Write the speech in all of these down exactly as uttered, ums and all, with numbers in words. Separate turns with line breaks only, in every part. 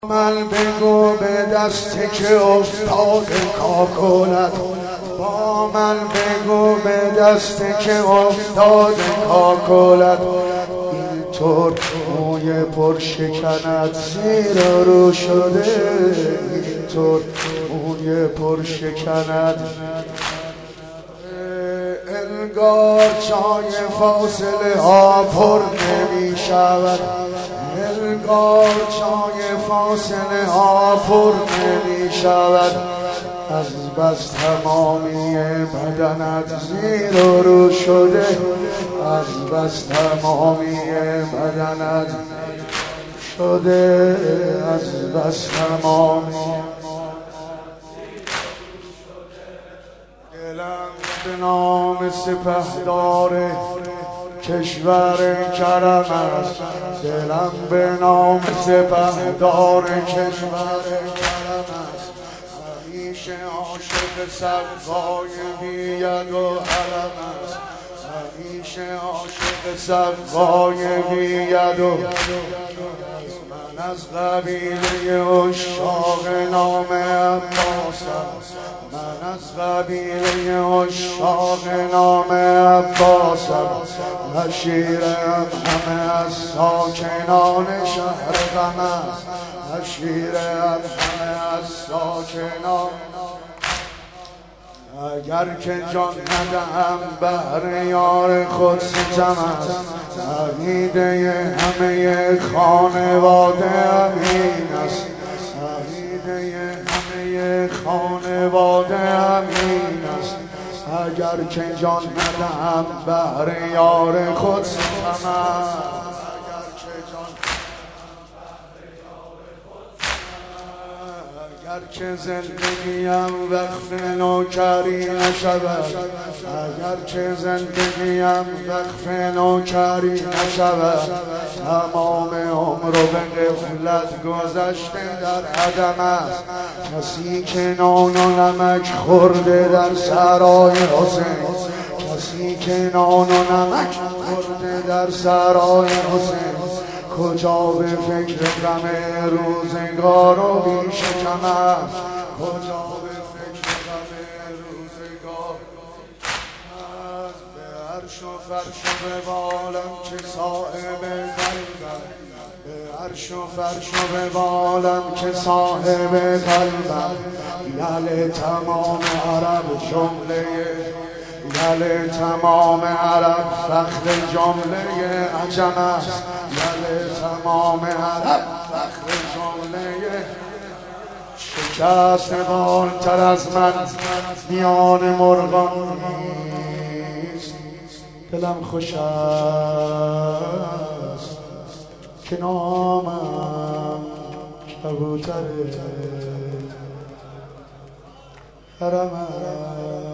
من بگو به دستی که افتاده کاکلت، با من بگو به دستی که افتاده کاکلت، اینطور موی پر شکند زیر رو شده، اینطور موی پر شکند. انگار چای فاصله ها پر نمی شود، انگار چای فاصله ها پر نمی شود، از بس تمامی بدنت زیر و رو شده، از بس تمامی بدنت شده، از بس تمامی. دلم به نام سپهدار کشور کرم است، دلم به نام سپهدار کشور کرم است، همیشه عاشق صفای بید و حرم است، همیشه عاشق صفای بید و من از قبیله عشاق نام عباسم، من از قبیله عشاق نام عباسم، هشیرم همه از ساکنان شهر غم است، هشیرم همه از ساکنان. اگر که جان ندهم بهر یار خود ستم است، عقیده همه خانواده همین است، عقیده همه خانواده همین است. اگر که جان ندهم بهر یار خود ستم است، اگر که زندگیم وقف نوکری نشود، اگر که زندگیم وقف نوکری نشود، تمام عمر رو به غفلت گذشته در عدم است. کسی که نان و نمک خورده در سرای حسین، کسی که نان و نمک خورده در سرای حسین، کجا به فکر غم روزگار و بی شکم است، کجا به فکر غم روزگار است. به عرش و فرش و به بالم که صاحب قلبم، به عرش و فرش و به بالم که صاحب قلبم، یل تمام عرب جمله، یل تمام عرب فخر جمله عجم است، یل تمام عرب فخر جمله. شکست بالتر از من میان مرغان نیست، دلم خوش است که نامم کبوتر حرم است.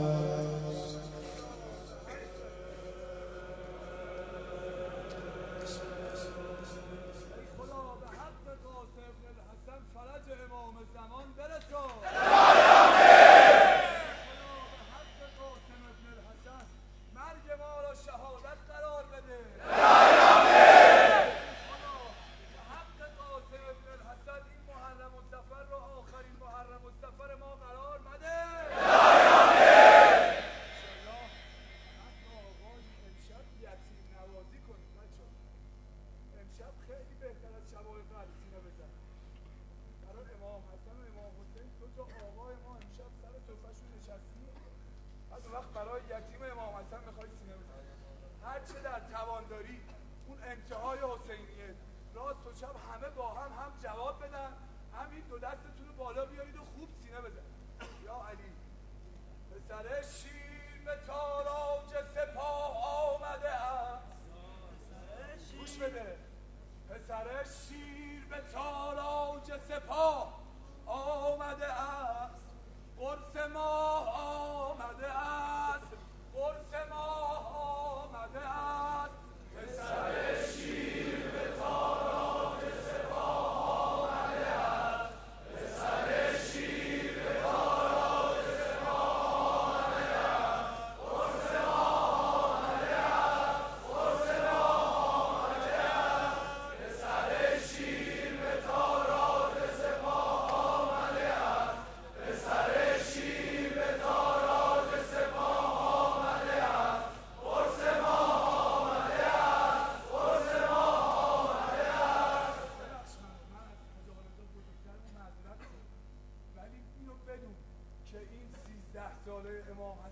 برای یتیم امام حسن میخوای سینه بزنی، هر چه در توان داری اون انتهای حسینیه، راست و چپ همه با هم هم جواب بدن، هم این دو دستتون رو بالا بیارید و خوب سینه بزنید. یا علی پسر شیر به تاراج سپاه آمده است، گوش بده، پسر شیر به تاراج سپاه آمده است، قرص ماه آمده است، قرص ماه آمده است، پسر شیر به تاراج سپاه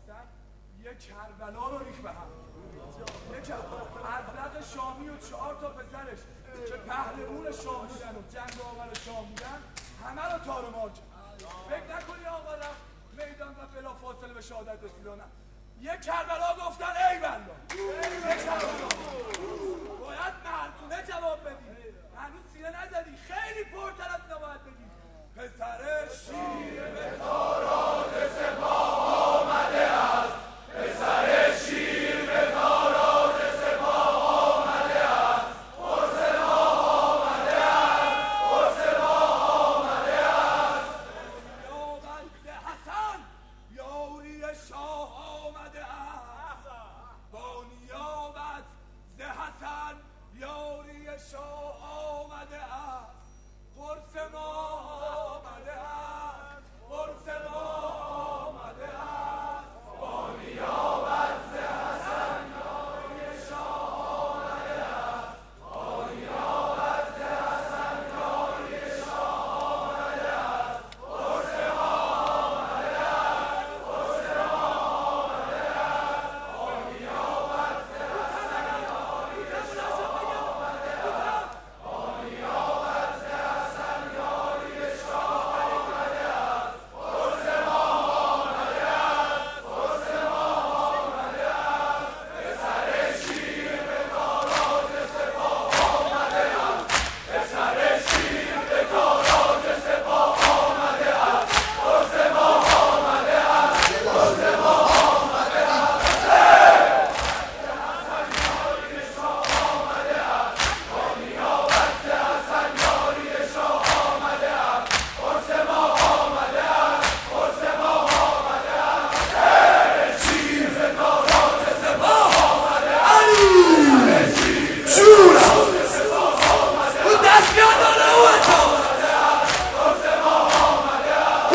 حسن یه کربلا رو ریخت به هم. یک ازرق شامی و چهار تا پسرش که پهلوان شام بودن و جنگاور شام بودن همه رو تار و مار کرد. فکر نکنی آقا رفت میدان و بلا فاصله به شهادت رسیدن. یک کربلا گفتن ای والله، یک کربلا باید مردونه جواب بدی. هنوز سینه نزدی، خیلی پرتر از اینا باید بگی. پسر شیر به تاراج سپاه آمده است، پسر شیر به تاراج سپاه آمده است، قرص ماه آمده است، قرص ماه آمده است. یابند حسن یاری شاه آمده است، با نیابت ز حسن یاری شاه آمده است، قرص ماه آمده است، قرص ماه آمده است، با نیابت ز حسن یاری شاه آمده است، با نیابت ز حسن یاری شاه آمده است، قرص ماه آمده است، قرص ماه آمده است، با نیابت ز حسن یاری شاه آمده است، با نیابت ز حسن یاری شاه آمده است، قرص ماه آمده است، قرص ماه آمده است. پسر شیر به تاراج سپاه آمده است، پسر شیر به تاراج سپاه آمده است، قرص ماه آمده است، قرص ماه آمده است. حسن یاری شاه آمده است، با نیابت ز حسن یاری شاه آمده است، قرص ماه آمده است، قرص ماه آمده است. شیر به تاراج سپاه آمده است، جورا اون دست بیاد بالا اون تو قرص ماه آمده است.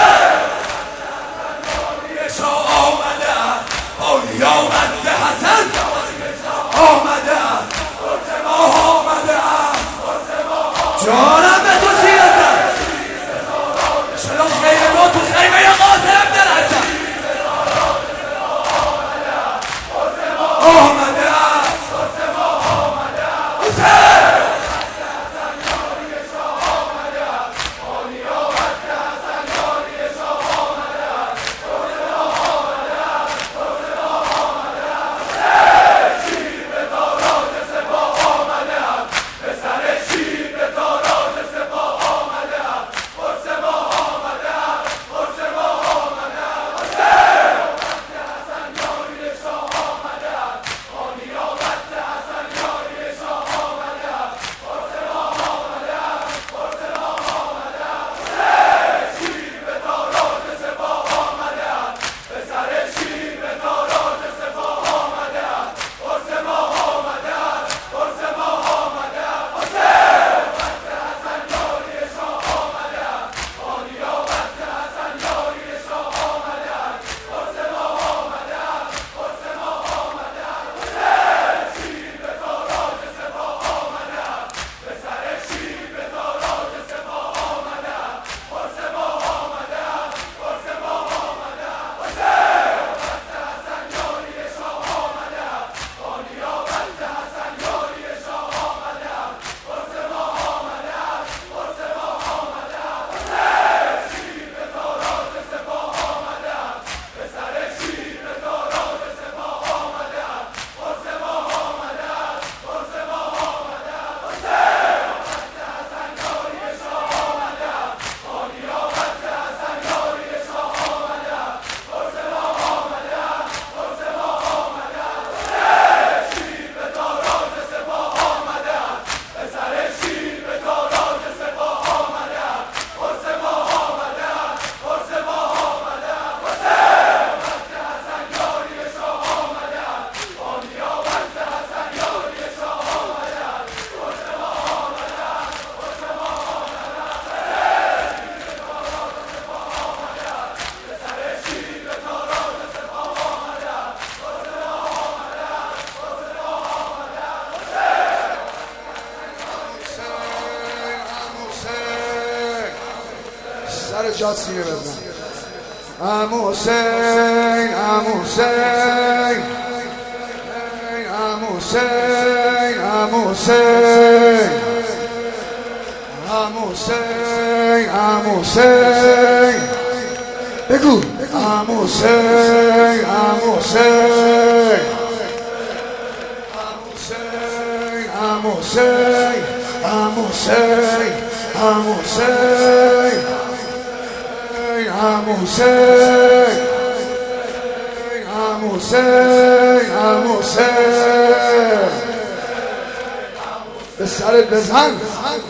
یاری شاه آمده است، با نیابت ز حسن آمده است، قرص ماه آمده است، قرص ماه. جانم به تو سیرتم چرا خیلی ما تو خیمه قاسم درستم آمده است، قرص ماه آمده است. حسن یاری شاه آمده است، با نیابت ز حسن یاری شاه آمده است، قرص ماه آمده است، قرص ماه آمده است. شیر به تاراج سپاه آمده است، پسر شیر به تاراج سپاه آمده است، قرص ماه آمده است، قرص ماه آمده است. حسن یاری شاه آمده است، با نیابت ز حسن یاری شاه آمده است، قرص ماه آمده است، قرص ماه آمده است. شیر به تاراج سپاه آمده است، پسر شیر به تاراج سپاه آمده است، قرص ماه آمده است، قرص ماه آمده است. حسن یاری شاه آمده است، با نیابت ز حسن یاری شاه آمده است، قرص ماه آمده است، قرص ماه آمده است. شیر به تاراج سپاه آمده است، پسر شیر به تاراج سپاه آمده است، قرص ماه آمده است، قرص ماه آمده است. حسن یاری شاه آمده است، با نیابت ز حسن یاری شاه آمده است، قرص ماه آمده است، قرص ماه آمده است. شیر به تاراج سپاه آمده است، پسر شیر به تاراج سپاه آمده است، قرص ماه آمده است، قرص ماه آمده است. حسن یاری شاه آمده است، با نیابت ز حسن یاری شاه آمده است، قرص ماه آمده است، قرص ماه آمده است. شیر به تاراج سپاه آمده است، پسر شیر به تاراج سپاه آمده است، قرص ماه آمده است، قرص ماه آمده است. حسن یاری شاه آمده است، با نیابت ز حسن یاری شاه آمده است، قرص ماه آمده است، قرص ماه آمده است. پسر شیر به تاراج سپاه آمده است، قرص ماه آمده است، قرص ماه آمده است.
حسین، حسین، سر جات سینه بزن. عمو حسین عمو حسین عمو حسین عمو حسین عمو حسین عمو حسین بگو عمو حسین عمو حسین عمو حسین عمو حسین عمو حسین عمو حسین عمو حسین عمو حسین به سرت بزن